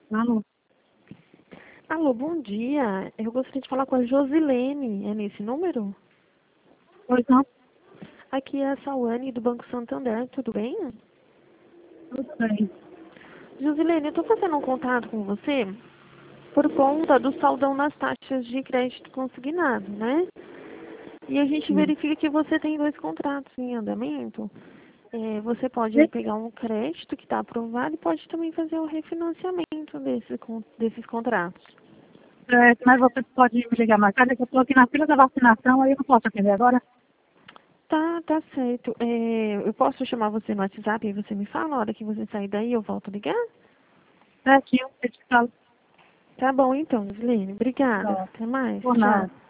Alô? Alô, bom dia. Eu gostaria de falar com a Josilene. É nesse número? Pois não? Aqui é a Sauane do Banco Santander. Tudo bem? Tudo bem. Josilene, eu estou fazendo um contato com você por conta do saldão nas taxas de crédito consignado, né? E a gente Sim. verifica que você tem 2 contratos em andamento. Você pode aí E- pegar um crédito que está aprovado e pode também fazer o refinanciamento desses contratos. mas você pode me ligar mais tarde, que eu estou aqui na fila da vacinação, aí eu não posso atender agora. Tá certo. Eu posso chamar você no WhatsApp e você me fala a hora que você sair daí eu volto a ligar? É aqui, eu te falo. Tá bom então, Josilene. Obrigada. Pronto. Até mais. Por Tchau. nada.